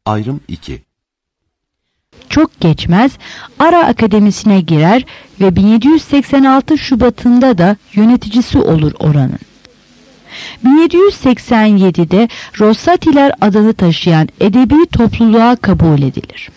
Ayrım 2. Çok geçmez Ara Akademisi'ne girer ve 1786 Şubat'ında da yöneticisi olur oranın. 1787'de Rossatiler adını taşıyan edebi topluluğa kabul edilir.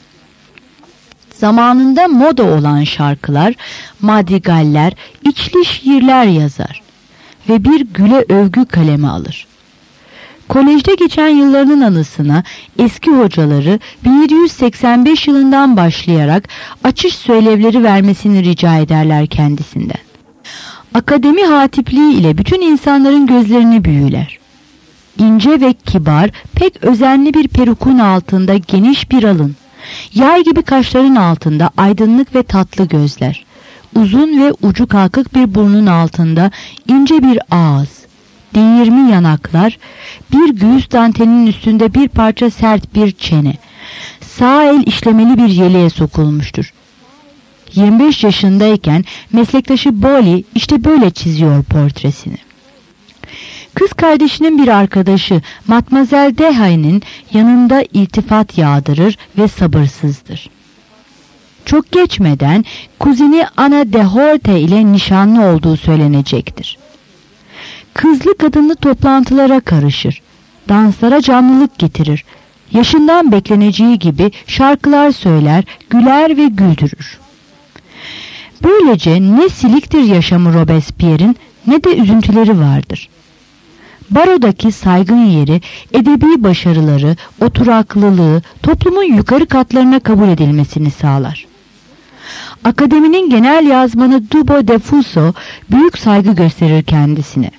Zamanında moda olan şarkılar, madrigaller, içli şiirler yazar ve bir güle övgü kalemi alır. Kolejde geçen yıllarının anısına eski hocaları 1785 yılından başlayarak açış söylevleri vermesini rica ederler kendisinden. Akademi hatipliği ile bütün insanların gözlerini büyüler. İnce ve kibar, pek özenli bir perukun altında geniş bir alın, yay gibi kaşların altında aydınlık ve tatlı gözler, uzun ve ucu kalkık bir burnun altında ince bir ağız, değirmi yanaklar, bir göğüs dantelinin üstünde bir parça sert bir çene, sağ el işlemeli bir yeleğe sokulmuştur. 25 yaşındayken meslektaşı Bolie işte böyle çiziyor portresini. Kız kardeşinin bir arkadaşı Mademoiselle Deshayes'nin yanında iltifat yağdırır ve sabırsızdır. Çok geçmeden kuzeni Anna de Horte ile nişanlı olduğu söylenecektir. Kızlı kadınlı toplantılara karışır, danslara canlılık getirir, yaşından bekleneceği gibi şarkılar söyler, güler ve güldürür. Böylece ne siliktir yaşamı Robespierre'in ne de üzüntüleri vardır. Barodaki saygın yeri, edebi başarıları, oturaklılığı toplumun yukarı katlarına kabul edilmesini sağlar. Akademinin genel yazmanı Dubo de Fusso büyük saygı gösterir kendisine.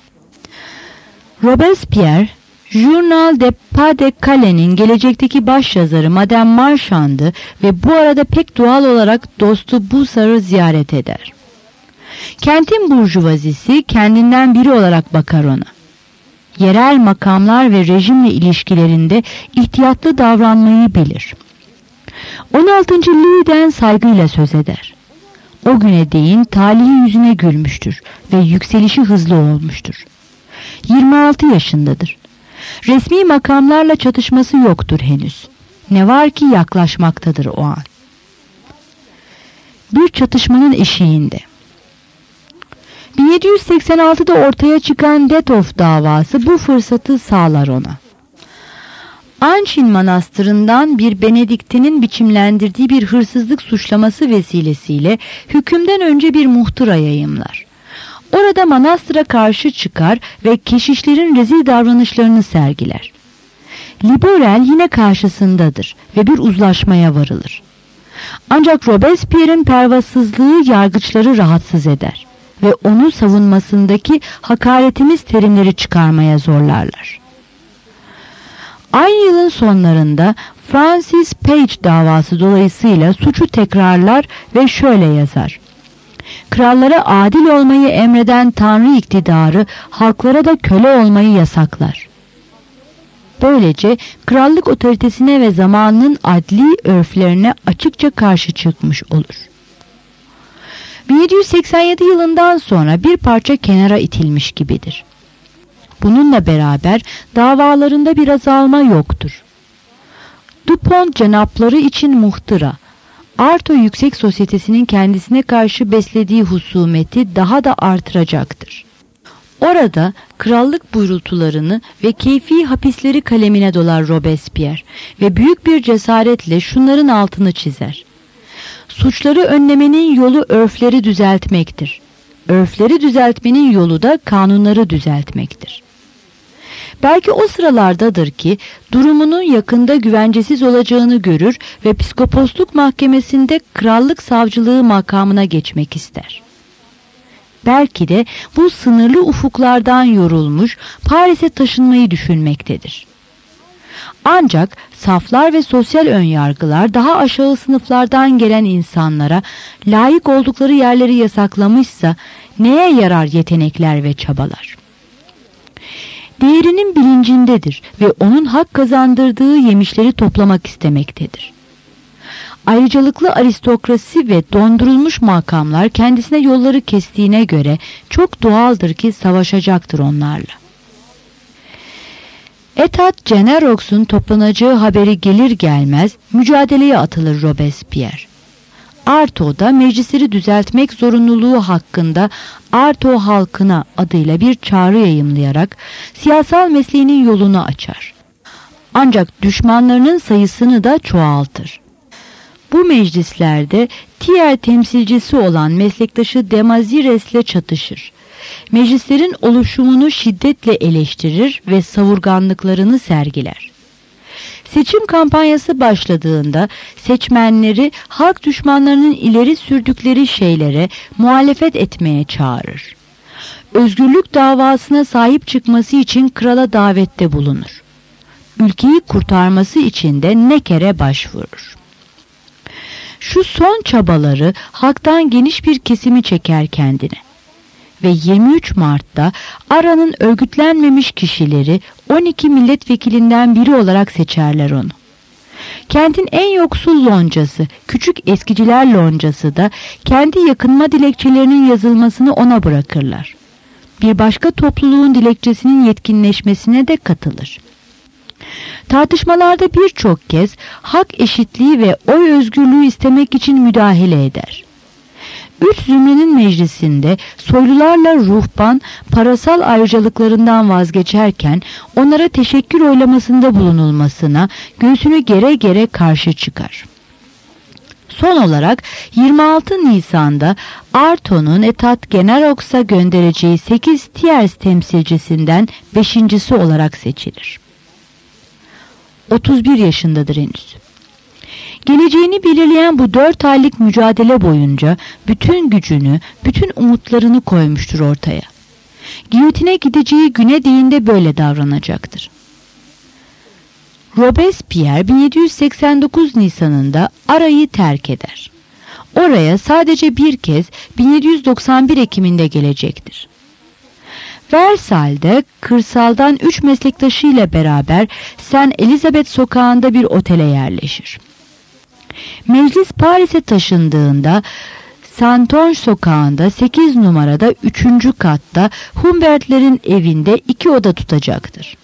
Robespierre, Journal des Pas de Calaise'nin gelecekteki başyazarı Madame Marchand'ı ve bu arada pek doğal olarak dostu Bussard'ı ziyaret eder. Kentin burjuvazisi kendinden biri olarak bakar ona. Yerel makamlar ve rejimle ilişkilerinde ihtiyatlı davranmayı bilir. 16. Louis'den saygıyla söz eder. O güne değin talihi yüzüne gülmüştür ve yükselişi hızlı olmuştur. 26 yaşındadır. Resmi makamlarla çatışması yoktur henüz. Ne var ki yaklaşmaktadır o an. Bir çatışmanın eşiğinde. 1786'da ortaya çıkan Dethoff davası bu fırsatı sağlar ona. Ançin Manastırı'ndan bir Benediktinin biçimlendirdiği bir hırsızlık suçlaması vesilesiyle hükümden önce bir muhtıra yayımlar. Orada manastıra karşı çıkar ve keşişlerin rezil davranışlarını sergiler. Liberal yine karşısındadır ve bir uzlaşmaya varılır. Ancak Robespierre'in pervasızlığı yargıçları rahatsız eder ve onu savunmasındaki hakaretimiz terimleri çıkarmaya zorlarlar. Aynı yılın sonlarında Francis Page davası dolayısıyla suçu tekrarlar ve şöyle yazar: Krallara adil olmayı emreden Tanrı iktidarı halklara da köle olmayı yasaklar. Böylece krallık otoritesine ve zamanının adli örflerine açıkça karşı çıkmış olur. 1787 yılından sonra bir parça kenara itilmiş gibidir. Bununla beraber davalarında bir azalma yoktur. Dupont cenapları için muhtıra, Arto Yüksek Sosyetesi'nin kendisine karşı beslediği husumeti daha da artıracaktır. Orada krallık buyrultularını ve keyfi hapisleri kalemine dolar Robespierre ve büyük bir cesaretle şunların altını çizer: Suçları önlemenin yolu örfleri düzeltmektir. Örfleri düzeltmenin yolu da kanunları düzeltmektir. Belki o sıralardadır ki durumunun yakında güvencesiz olacağını görür ve psikoposluk mahkemesinde krallık savcılığı makamına geçmek ister. Belki de bu sınırlı ufuklardan yorulmuş Paris'e taşınmayı düşünmektedir. Ancak saflar ve sosyal önyargılar daha aşağı sınıflardan gelen insanlara layık oldukları yerleri yasaklamışsa neye yarar yetenekler ve çabalar? Değerinin bilincindedir ve onun hak kazandırdığı yemişleri toplamak istemektedir. Ayrıcalıklı aristokrasi ve dondurulmuş makamlar kendisine yolları kestiğine göre çok doğaldır ki savaşacaktır onlarla. Etat Generox'un toplanacağı haberi gelir gelmez mücadeleye atılır Robespierre. Arto'da meclisleri düzeltmek zorunluluğu hakkında Arto halkına adıyla bir çağrı yayımlayarak siyasal mesleğinin yolunu açar. Ancak düşmanlarının sayısını da çoğaltır. Bu meclislerde Thiers temsilcisi olan meslektaşı Demazires'le çatışır. Meclislerin oluşumunu şiddetle eleştirir ve savurganlıklarını sergiler. Seçim kampanyası başladığında seçmenleri halk düşmanlarının ileri sürdükleri şeylere muhalefet etmeye çağırır. Özgürlük davasına sahip çıkması için krala davette bulunur. Ülkeyi kurtarması için de Necker'e başvurur. Şu son çabaları halktan geniş bir kesimi çeker kendine. Ve 23 Mart'ta Ara'nın örgütlenmemiş kişileri 12 milletvekilinden biri olarak seçerler onu. Kentin en yoksul loncası, Küçük Eskiciler Loncası da kendi yakınma dilekçelerinin yazılmasını ona bırakırlar. Bir başka topluluğun dilekçesinin yetkinleşmesine de katılır. Tartışmalarda birçok kez hak eşitliği ve oy özgürlüğü istemek için müdahale eder. Üç zümrenin meclisinde soylularla ruhban parasal ayrıcalıklarından vazgeçerken onlara teşekkür oylamasında bulunulmasına göğsünü gere gere karşı çıkar. Son olarak 26 Nisan'da Arto'nun Etat Generox'a göndereceği 8 Thiers temsilcisinden 5.'si olarak seçilir. 31 yaşındadır henüz. Geleceğini belirleyen bu 4 aylık mücadele boyunca bütün gücünü, bütün umutlarını koymuştur ortaya. Giyotine gideceği güne değin de böyle davranacaktır. Robespierre 1789 Nisan'ında Ara'yı terk eder. Oraya sadece bir kez 1791 Ekim'inde gelecektir. Versailles'de kırsaldan 3 meslektaşıyla beraber Saint Elizabeth sokağında bir otele yerleşir. Meclis Paris'e taşındığında Saint-Onge sokağında 8 numarada 3. katta Humbert'lerin evinde 2 oda tutacaktır.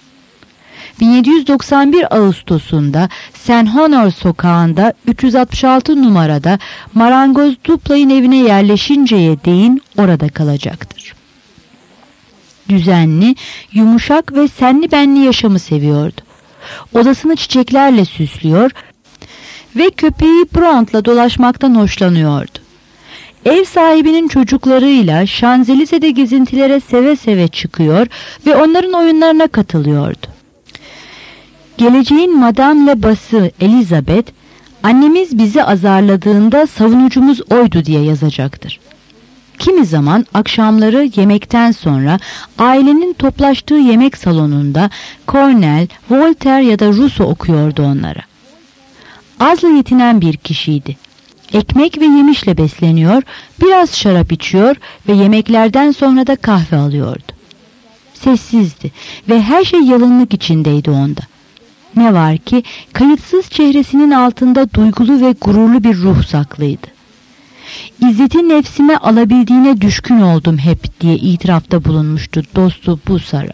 1791 Ağustos'unda Saint-Honor sokağında 366 numarada Marangoz Duplay'ın evine yerleşinceye değin orada kalacaktır. Düzenli, yumuşak ve senli benli yaşamı seviyordu. Odasını çiçeklerle süslüyor ve köpeği Brandt'la dolaşmaktan hoşlanıyordu. Ev sahibinin çocuklarıyla Şanzelize'de gezintilere seve seve çıkıyor ve onların oyunlarına katılıyordu. Geleceğin Madame le Bası Elizabeth, annemiz bizi azarladığında savunucumuz oydu diye yazacaktır. Kimi zaman akşamları yemekten sonra ailenin toplaştığı yemek salonunda Cornell, Voltaire ya da Rousseau okuyordu onlara. Azla yetinen bir kişiydi. Ekmek ve yemişle besleniyor, biraz şarap içiyor ve yemeklerden sonra da kahve alıyordu. Sessizdi ve her şey yalınlık içindeydi onda. Ne var ki kayıtsız çehresinin altında duygulu ve gururlu bir ruh saklıydı. İzzeti nefsime alabildiğine düşkün oldum hep diye itirafta bulunmuştu dostu Bussara.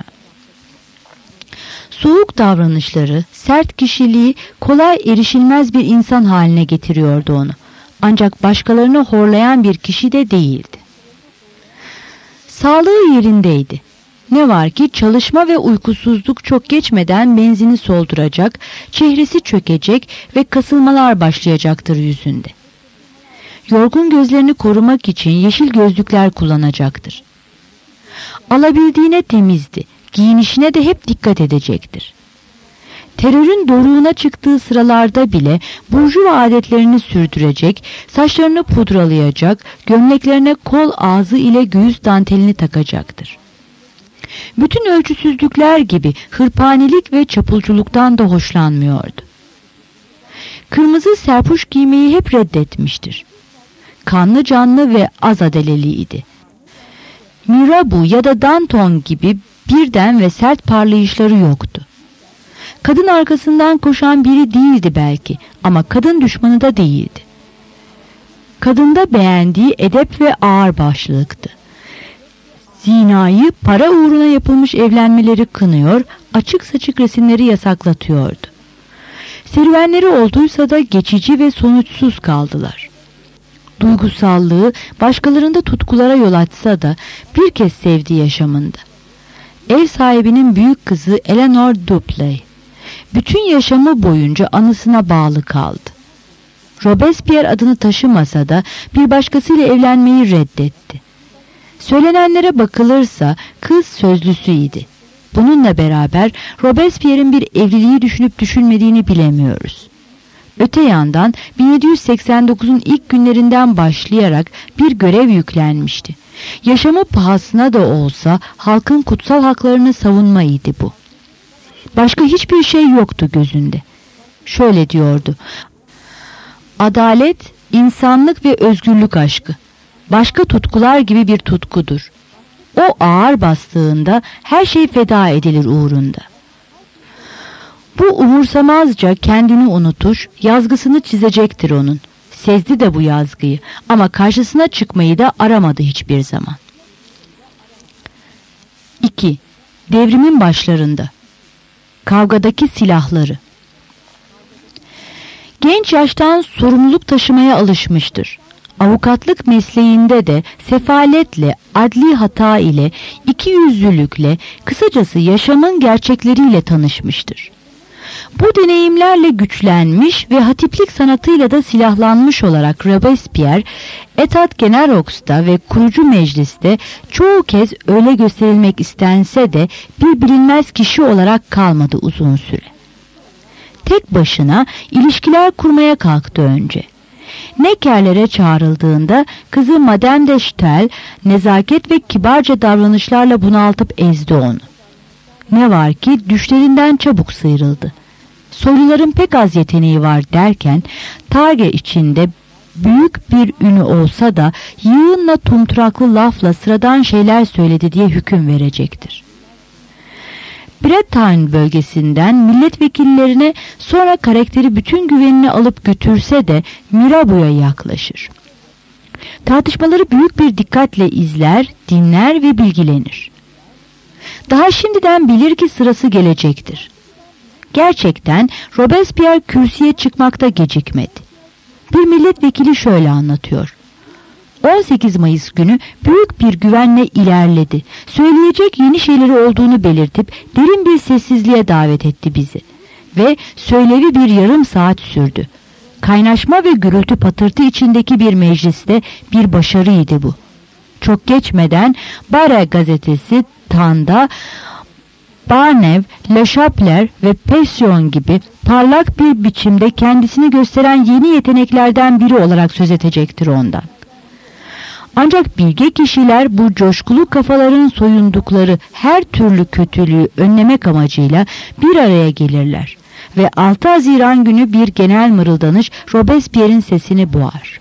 Soğuk davranışları, sert kişiliği kolay erişilmez bir insan haline getiriyordu onu. Ancak başkalarını horlayan bir kişi de değildi. Sağlığı yerindeydi. Ne var ki çalışma ve uykusuzluk çok geçmeden benzini solduracak, çehresi çökecek ve kasılmalar başlayacaktır yüzünde. Yorgun gözlerini korumak için yeşil gözlükler kullanacaktır. Alabildiğine temizdi, giyinişine de hep dikkat edecektir. Terörün doruğuna çıktığı sıralarda bile burjuva adetlerini sürdürecek, saçlarını pudralayacak, gömleklerine kol ağzı ile göğüs dantelini takacaktır. Bütün ölçüsüzlükler gibi hırpanilik ve çapulculuktan da hoşlanmıyordu. Kırmızı serpuş giymeyi hep reddetmiştir. Kanlı canlı ve az adeleliydi. Mirabeau ya da Danton gibi birden ve sert parlayışları yoktu. Kadın arkasından koşan biri değildi belki ama kadın düşmanı da değildi. Kadında beğendiği edep ve ağırbaşlılıktı. zinayı, para uğruna yapılmış evlenmeleri kınıyor, açık saçık resimleri yasaklatıyordu. Serüvenleri olduysa da geçici ve sonuçsuz kaldılar. Duygusallığı başkalarında tutkulara yol açsa da bir kez sevdi yaşamında. Ev sahibinin büyük kızı Eleanor Dupley. Bütün yaşamı boyunca anısına bağlı kaldı. Robespierre adını taşımasa da bir başkasıyla evlenmeyi reddetti. Söylenenlere bakılırsa kız sözlüsüydü. Bununla beraber Robespierre'in bir evliliği düşünüp düşünmediğini bilemiyoruz. Öte yandan 1789'un ilk günlerinden başlayarak bir görev yüklenmişti. Yaşamı pahasına da olsa halkın kutsal haklarını savunmaydı bu. Başka hiçbir şey yoktu gözünde. Şöyle diyordu: adalet, insanlık ve özgürlük aşkı. Başka tutkular gibi bir tutkudur. O ağır bastığında her şey feda edilir uğrunda. Bu umursamazca kendini unutuş, yazgısını çizecektir onun. Sezdi de bu yazgıyı ama karşısına çıkmayı da aramadı hiçbir zaman. 2. Devrimin başlarında. Kavgadaki silahları. Genç yaştan sorumluluk taşımaya alışmıştır. Avukatlık mesleğinde de sefaletle, adli hata ile, ikiyüzlülükle, kısacası yaşamın gerçekleriyle tanışmıştır. Bu deneyimlerle güçlenmiş ve hatiplik sanatıyla da silahlanmış olarak Robespierre, Etat Generox'ta ve kurucu mecliste çoğu kez öyle gösterilmek istense de bir bilinmez kişi olarak kalmadı uzun süre. Tek başına ilişkiler kurmaya kalktı önce. Necker'lere çağrıldığında kızı Madame de Staël nezaket ve kibarca davranışlarla bunaltıp ezdi onu. Ne var ki düşlerinden çabuk sıyrıldı. Soyluların pek az yeteneği var derken Targe içinde büyük bir ünü olsa da yığınla tumturaklı lafla sıradan şeyler söyledi diye hüküm verecektir. Bretagne bölgesinden milletvekillerine, sonra karakteri bütün güvenini alıp götürse de Mirabeau'ya yaklaşır. Tartışmaları büyük bir dikkatle izler, dinler ve bilgilenir. Daha şimdiden bilir ki sırası gelecektir. Gerçekten Robespierre kürsüye çıkmakta gecikmedi. Bir milletvekili şöyle anlatıyor: 18 Mayıs günü büyük bir güvenle ilerledi. Söyleyecek yeni şeyleri olduğunu belirtip derin bir sessizliğe davet etti bizi. Ve söylevi bir yarım saat sürdü. Kaynaşma ve gürültü patırtı içindeki bir mecliste bir başarıydı bu. Çok geçmeden Bara gazetesi, Tanda, Barnev, Le Chapelier ve Passion gibi parlak bir biçimde kendisini gösteren yeni yeteneklerden biri olarak söz edecektir ondan. Ancak bilge kişiler bu coşkulu kafaların soyundukları her türlü kötülüğü önlemek amacıyla bir araya gelirler ve 6 Haziran günü bir genel mırıldanış Robespierre'in sesini boğar.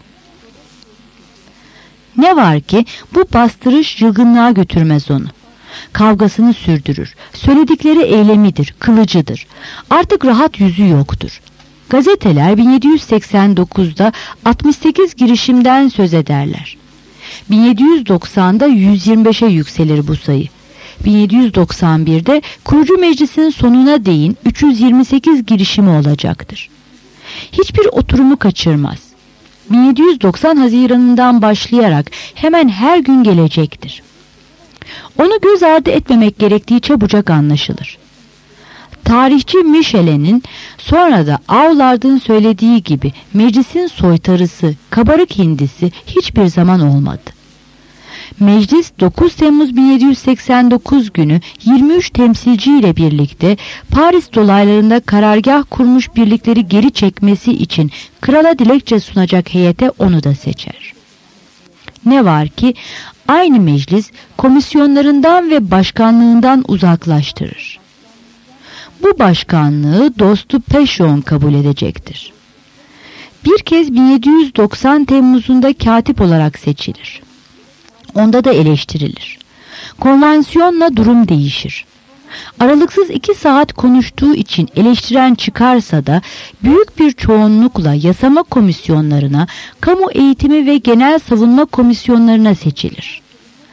Ne var ki bu bastırış yılgınlığa götürmez onu. Kavgasını sürdürür. Söyledikleri eylemidir, kılıcıdır. Artık rahat yüzü yoktur. Gazeteler 1789'da 68 girişimden söz ederler. 1790'da 125'e yükselir bu sayı. 1791'de kurucu meclisin sonuna değin 328 girişimi olacaktır. Hiçbir oturumu kaçırmaz. 1790 Haziran'ından başlayarak hemen her gün gelecektir. Onu göz ardı etmemek gerektiği çabucak anlaşılır. Tarihçi Michelet'in sonra da Aulard'ın söylediği gibi meclisin soytarısı, kabarık hindisi hiçbir zaman olmadı. Meclis 9 Temmuz 1789 günü 23 temsilci ile birlikte Paris dolaylarında karargah kurmuş birlikleri geri çekmesi için krala dilekçe sunacak heyete onu da seçer. Ne var ki aynı meclis komisyonlarından ve başkanlığından uzaklaştırır. Bu başkanlığı dostu Passion kabul edecektir. Bir kez 1790 Temmuz'unda katip olarak seçilir. Onda da eleştirilir. Konvansiyonla durum değişir. Aralıksız 2 saat konuştuğu için eleştiren çıkarsa da büyük bir çoğunlukla yasama komisyonlarına, kamu eğitimi ve genel savunma komisyonlarına seçilir.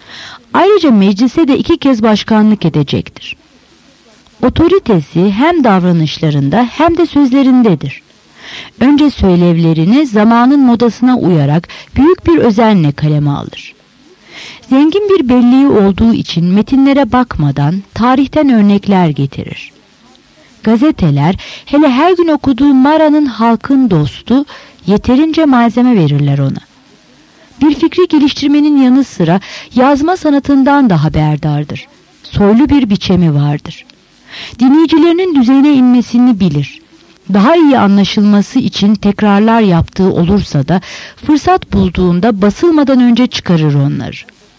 Ayrıca meclise de 2 kez başkanlık edecektir. Otoritesi hem davranışlarında hem de sözlerindedir. Önce söylevlerini zamanın modasına uyarak büyük bir özenle kaleme alır. Zengin bir belleği olduğu için metinlere bakmadan tarihten örnekler getirir. Gazeteler, hele her gün okuduğu Mara'nın halkın dostu, yeterince malzeme verirler ona. Bir fikri geliştirmenin yanı sıra yazma sanatından da haberdardır. Soylu bir biçemi vardır. Dinleyicilerinin düzeyine inmesini bilir. Daha iyi anlaşılması için tekrarlar yaptığı olursa da fırsat bulduğunda basılmadan önce çıkarır onları.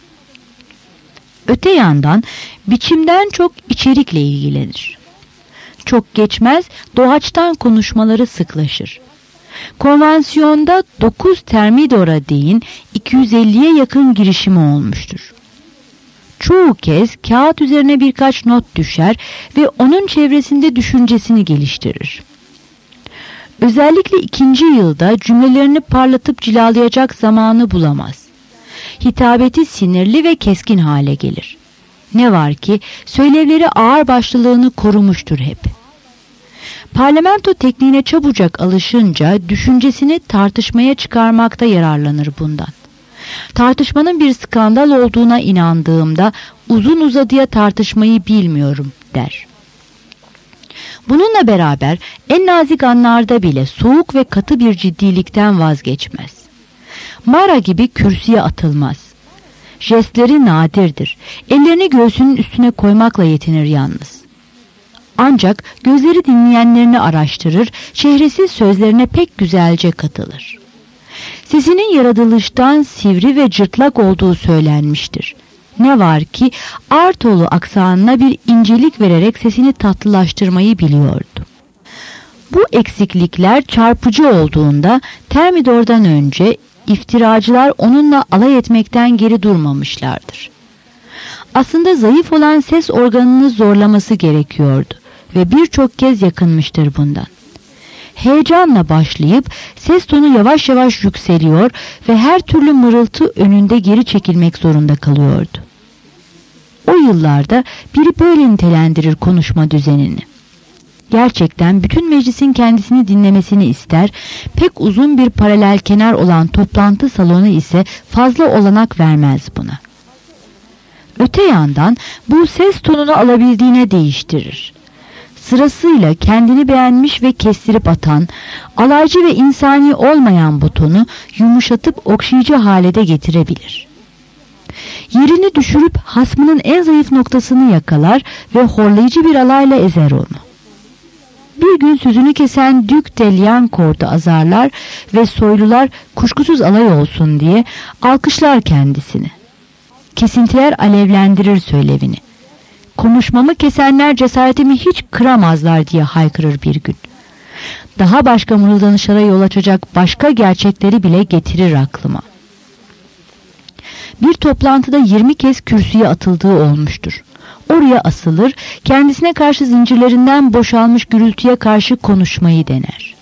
Öte yandan biçimden çok içerikle ilgilenir. Çok geçmez doğaçtan konuşmaları sıklaşır. Konvansiyonda 9 termidora değin 250'ye yakın girişimi olmuştur. Çoğu kez kağıt üzerine birkaç not düşer ve onun çevresinde düşüncesini geliştirir. Özellikle 2. yılda cümlelerini parlatıp cilalayacak zamanı bulamaz. Hitabeti sinirli ve keskin hale gelir. Ne var ki söylevleri ağırbaşlılığını korumuştur hep. Parlamento tekniğine çabucak alışınca düşüncesini tartışmaya çıkarmakta yararlanır bundan. Tartışmanın bir skandal olduğuna inandığımda uzun uzadıya tartışmayı bilmiyorum der. Bununla beraber en nazik anlarda bile soğuk ve katı bir ciddilikten vazgeçmez. Mara gibi kürsüye atılmaz. Jestleri nadirdir. Ellerini göğsünün üstüne koymakla yetinir yalnız. Ancak gözleri dinleyenlerini araştırır, çehresi sözlerine pek güzelce katılır. Sesinin yaratılıştan sivri ve cırtlak olduğu söylenmiştir. Ne var ki Artolu aksanına bir incelik vererek sesini tatlılaştırmayı biliyordu. Bu eksiklikler çarpıcı olduğunda Termidor'dan önce iftiracılar onunla alay etmekten geri durmamışlardır. Aslında zayıf olan ses organını zorlaması gerekiyordu ve birçok kez yakınmıştır bundan. Heyecanla başlayıp ses tonu yavaş yavaş yükseliyor ve her türlü mırıltı önünde geri çekilmek zorunda kalıyordu. O yıllarda biri böyle nitelendirir konuşma düzenini. Gerçekten bütün meclisin kendisini dinlemesini ister, pek uzun bir paralel kenar olan toplantı salonu ise fazla olanak vermez buna. Öte yandan bu ses tonunu alabildiğine değiştirir. Sırasıyla kendini beğenmiş ve kestirip atan, alaycı ve insani olmayan bu tonu yumuşatıp okşayıcı hale de getirebilir. Yerini düşürüp hasmının en zayıf noktasını yakalar ve horlayıcı bir alayla ezer onu. Bir gün sözünü kesen Duc de Liancourt'u azarlar ve soylular kuşkusuz alay olsun diye alkışlar kendisini. Kesintiler alevlendirir söylevini. Konuşmamı kesenler cesaretimi hiç kıramazlar diye haykırır bir gün. Daha başka mırıldanışlara yol açacak başka gerçekleri bile getirir aklıma. Bir toplantıda 20 kez kürsüye atıldığı olmuştur. Oraya asılır, kendisine karşı zincirlerinden boşalmış gürültüye karşı konuşmayı dener.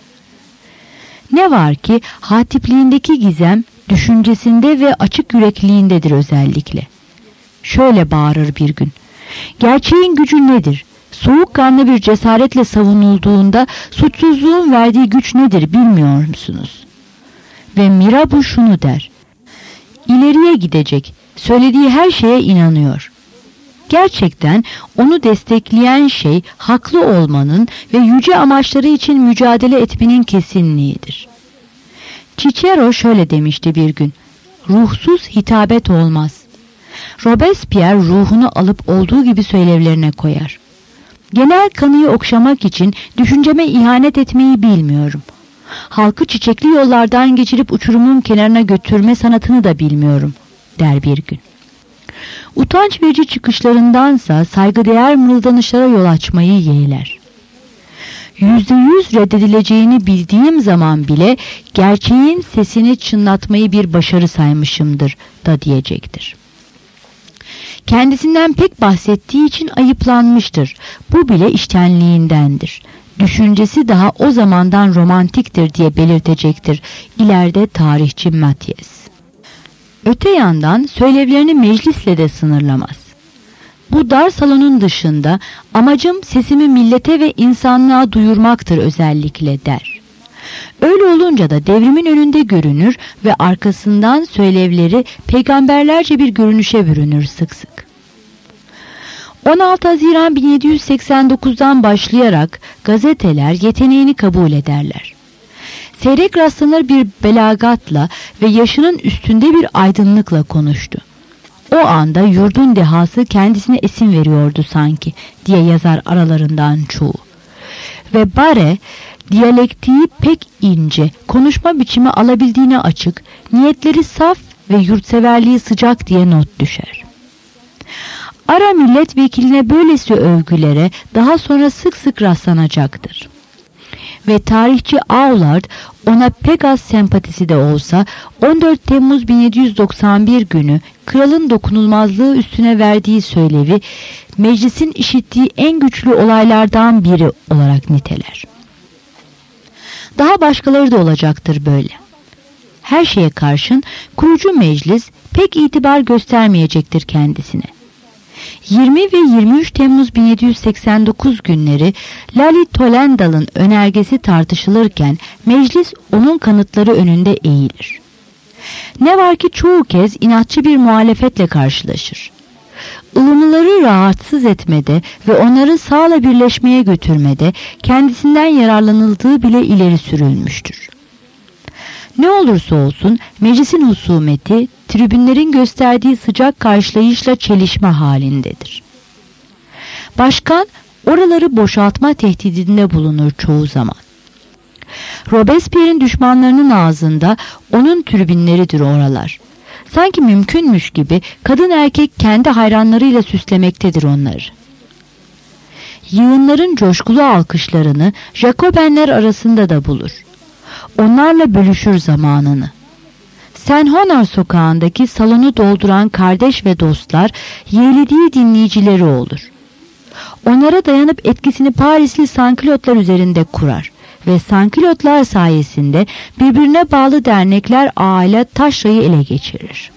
Ne var ki hatipliğindeki gizem düşüncesinde ve açık yürekliğindedir özellikle. Şöyle bağırır bir gün. Gerçeğin gücü nedir? Soğukkanlı bir cesaretle savunulduğunda suçsuzluğun verdiği güç nedir bilmiyor musunuz? Ve Mirabeau şunu der. İleriye gidecek, söylediği her şeye inanıyor. Gerçekten onu destekleyen şey haklı olmanın ve yüce amaçları için mücadele etmenin kesinliğidir. Cicero şöyle demişti bir gün. Ruhsuz hitabet olmaz. Robespierre ruhunu alıp olduğu gibi söylevlerine koyar. Genel kanıyı okşamak için düşünceme ihanet etmeyi bilmiyorum. Halkı çiçekli yollardan geçirip uçurumun kenarına götürme sanatını da bilmiyorum, der bir gün. Utanç verici çıkışlarındansa saygıdeğer mırıldanışlara yol açmayı yeğler. %100 reddedileceğini bildiğim zaman bile gerçeğin sesini çınlatmayı bir başarı saymışımdır da diyecektir. Kendisinden pek bahsettiği için ayıplanmıştır. Bu bile içtenliğindendir. Düşüncesi daha o zamandan romantiktir diye belirtecektir ileride tarihçi Mathias. Öte yandan söylevlerini meclisle de sınırlamaz. Bu dar salonun dışında amacım sesimi millete ve insanlığa duyurmaktır özellikle der. Öyle olunca da devrimin önünde görünür ve arkasından söylevleri peygamberlerce bir görünüşe bürünür sık sık. 16 Haziran 1789'dan başlayarak gazeteler yeteneğini kabul ederler. Seyrek rastlanır bir belagatla ve yaşının üstünde bir aydınlıkla konuştu. O anda yurdun dehası kendisine esin veriyordu sanki diye yazar aralarından çoğu. Ve Barre diyalektiği pek ince, konuşma biçimi alabildiğine açık, niyetleri saf ve yurtseverliği sıcak diye not düşer. Ara milletvekiline böylesi övgülere daha sonra sık sık rastlanacaktır. Ve tarihçi Aulard ona pek az sempatisi de olsa 14 Temmuz 1791 günü kralın dokunulmazlığı üstüne verdiği söylevi meclisin işittiği en güçlü olaylardan biri olarak niteler. Daha başkaları da olacaktır böyle. Her şeye karşın kurucu meclis pek itibar göstermeyecektir kendisine. 20 ve 23 Temmuz 1789 günleri Lally Tollendal'ın önergesi tartışılırken meclis onun kanıtları önünde eğilir. Ne var ki çoğu kez inatçı bir muhalefetle karşılaşır. ılımlıları rahatsız etmede ve onları sağla birleşmeye götürmede kendisinden yararlanıldığı bile ileri sürülmüştür. Ne olursa olsun meclisin husumeti tribünlerin gösterdiği sıcak karşılayışla çelişme halindedir. Başkan oraları boşaltma tehdidinde bulunur çoğu zaman. Robespierre'in düşmanlarının ağzında onun tribünleridir oralar. Sanki mümkünmüş gibi kadın erkek kendi hayranlarıyla süslemektedir onları. Yığınların coşkulu alkışlarını Jacobenler arasında da bulur. Onlarla bölüşür zamanını. Saint Honor sokağındaki salonu dolduran kardeş ve dostlar yeğlediği dinleyicileri olur. Onlara dayanıp etkisini Parisli sankilotlar üzerinde kurar ve sankilotlar sayesinde birbirine bağlı dernekler ağıyla taşrayı ele geçirir.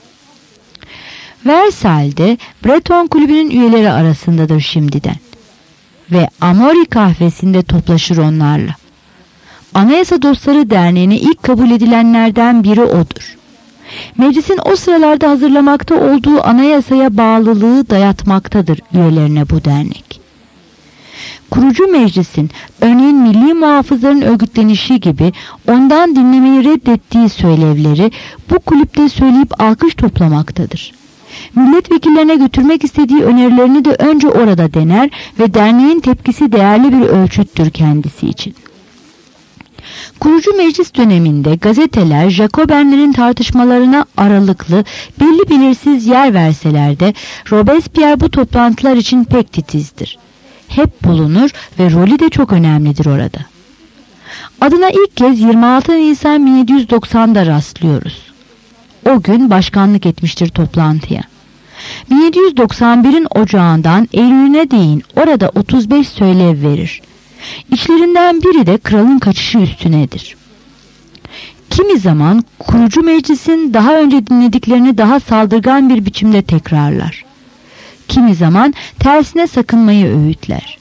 Versailles'de Breton kulübünün üyeleri arasındadır şimdiden ve Amaury kahvesinde toplaşır onlarla. Anayasa Dostları Derneği'ne ilk kabul edilenlerden biri odur. Meclisin o sıralarda hazırlamakta olduğu anayasaya bağlılığı dayatmaktadır üyelerine bu dernek. Kurucu meclisin örneğin milli muhafızların örgütlenişi gibi ondan dinlemeyi reddettiği söylevleri bu kulüpte söyleyip alkış toplamaktadır. Milletvekillerine götürmek istediği önerilerini de önce orada dener ve derneğin tepkisi değerli bir ölçüttür kendisi için. Kurucu meclis döneminde gazeteler Jacobenlerin tartışmalarına aralıklı, belli belirsiz yer verseler de Robespierre bu toplantılar için pek titizdir. Hep bulunur ve rolü de çok önemlidir orada. Adına ilk kez 26 Nisan 1790'da rastlıyoruz. O gün başkanlık etmiştir toplantıya. 1791'in ocağından Eylül'üne değin orada 35 söylev verir. İçlerinden biri de kralın kaçışı üstünedir. Kimi zaman kurucu meclisin daha önce dinlediklerini daha saldırgan bir biçimde tekrarlar. Kimi zaman tersine sakınmayı öğütler.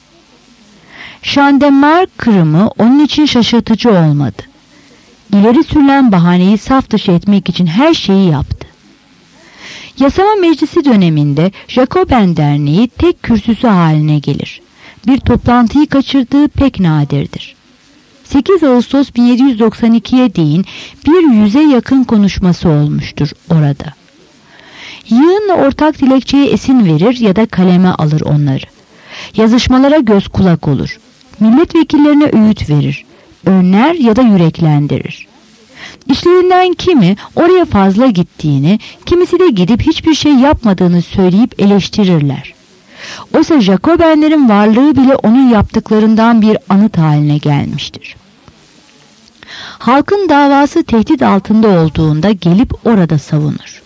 Şandemar kırımı onun için şaşırtıcı olmadı. İleri sürülen bahaneyi saf dışı etmek için her şeyi yaptı. Yasama meclisi döneminde Jacoben Derneği tek kürsüsü haline gelir. Bir toplantıyı kaçırdığı pek nadirdir. 8 Ağustos 1792'ye değin bir 100'e yakın konuşması olmuştur orada. Yığınla ortak dilekçeye esin verir ya da kaleme alır onları. Yazışmalara göz kulak olur. Milletvekillerine öğüt verir. Önler ya da yüreklendirir. İşlerinden kimi oraya fazla gittiğini, kimisi de gidip hiçbir şey yapmadığını söyleyip eleştirirler. Oysa Jacobenlerin varlığı bile onun yaptıklarından bir anıt haline gelmiştir. Halkın davası tehdit altında olduğunda gelip orada savunur.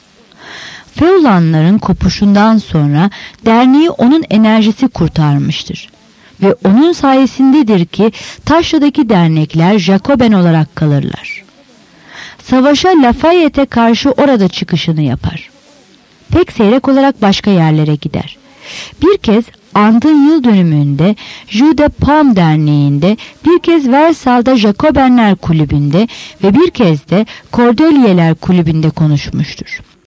Feulanların kopuşundan sonra derneği onun enerjisi kurtarmıştır. Ve onun sayesindedir ki Taşra'daki dernekler Jacoben olarak kalırlar. savaşa Lafayette'e karşı orada çıkışını yapar. Pek seyrek olarak başka yerlere gider. Bir kez andın yıl dönümünde Jeu de Paume Derneği'nde, bir kez Versailles'da Jacobenler Kulübü'nde ve bir kez de Cordeliers Kulübü'nde konuşmuştur.